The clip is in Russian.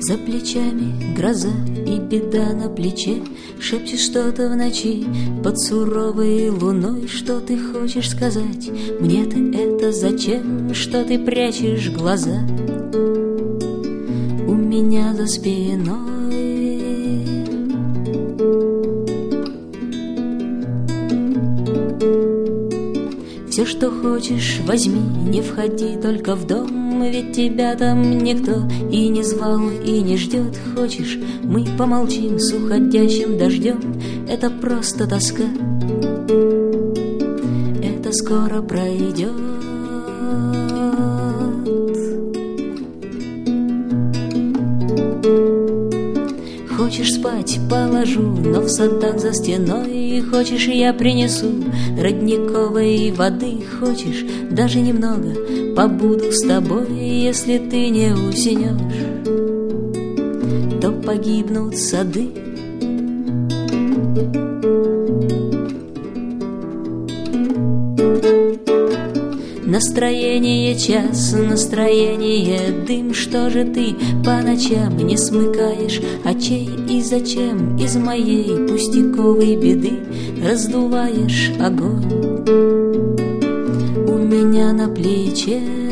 За плечами гроза и беда на плече. Шепчешь что-то в ночи под суровой луной. Что ты хочешь сказать? Мне-то это зачем? Что ты прячешь глаза у меня за спиной? Все, что хочешь, возьми, не входи только в дом. Ведь тебя там никто и не звал, и не ждет. Хочешь, мы помолчим с уходящим дождем? Это просто тоска, это скоро пройдет. Хочешь спать, положу, но в садах за стеной. Хочешь, я принесу родниковой воды. Хочешь, даже немного побуду с тобой. Если ты не уснешь, то погибнут сады. Настроение час, настроение дым. Что же ты по ночам не смыкаешь очей? И зачем из моей пустяковой беды раздуваешь огонь у меня на плече?